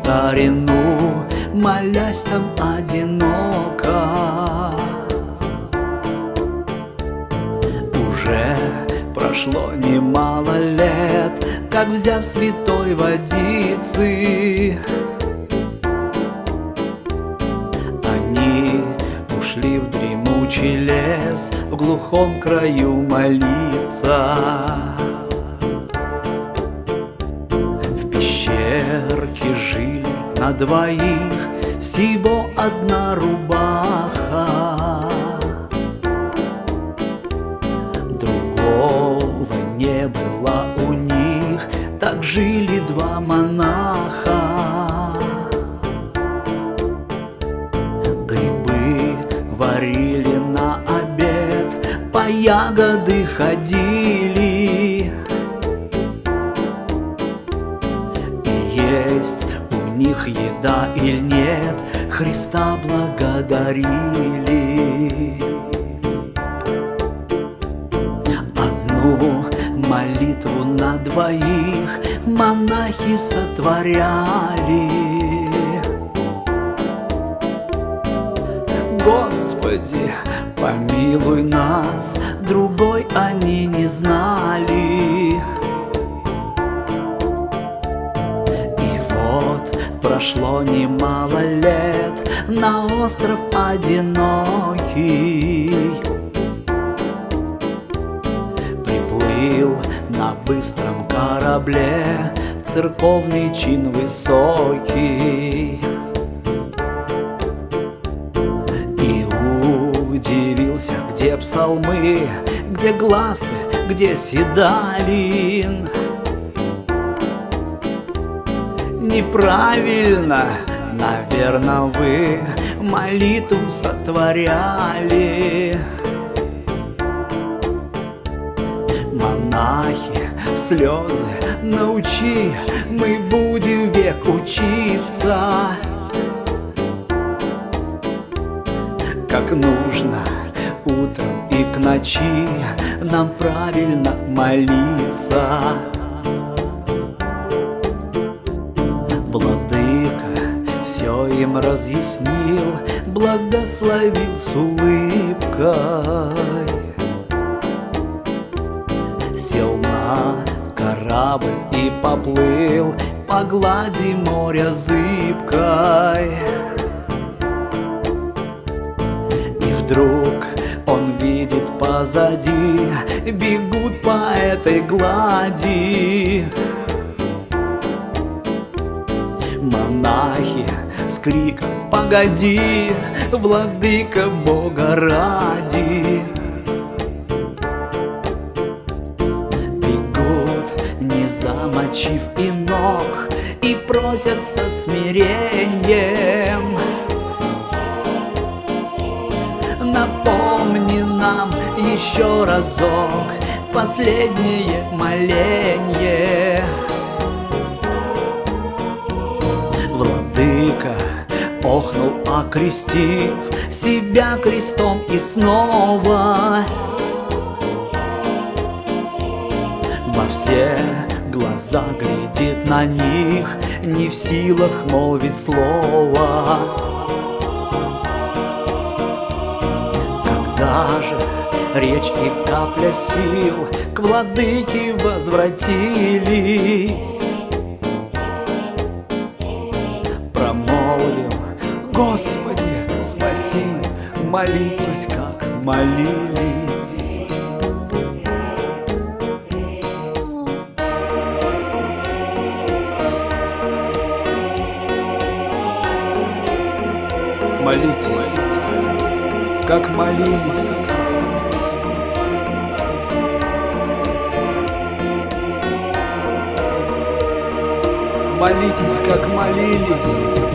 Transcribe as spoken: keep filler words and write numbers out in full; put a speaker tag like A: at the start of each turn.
A: старину, молясь там одиноко. Уже прошло немало лет, как, взяв святой водицы, они ушли в дремучий лес, в глухом краю молиться. В пещерке жили на двоих, всего одна рубаха. Другого не было у них, так жили два монаха. Грибы варили на обед, по ягоды ходили, и есть у них еда или нет, Христа благодарили. Одну молитву на двоих монахи сотворяли. Господи, помилуй нас, другой они не знали. И вот прошло немало лет, на остров одинокий приплыл на быстром корабле церковный чин высокий. И удивился, где псалмы, где гласы, где седалин. Неправильно, наверно, вы молитву сотворяли. Монахи в слезы, научи, мы будем век учиться, как нужно утром и к ночи нам правильно молиться. Владыка все им разъяснил, благословил с улыбкой. Сел на корабль и поплыл по глади моря зыбкой. И вдруг он видит позади, бегут по этой глади монахи с криком: «Погоди, владыка, Бога ради!» Бегут, не замочив и ног, и просят со смирением: напомни нам еще разок последнее моленье. Владыка охнул, окрестив себя крестом, и снова во все глаза глядит на них, не в силах молвить слова. Когда же речь и капля сил к владыке возвратились, промолвил: «Господи, спаси, молитесь, как молились». Молитесь, как молились. Молитесь, как молились.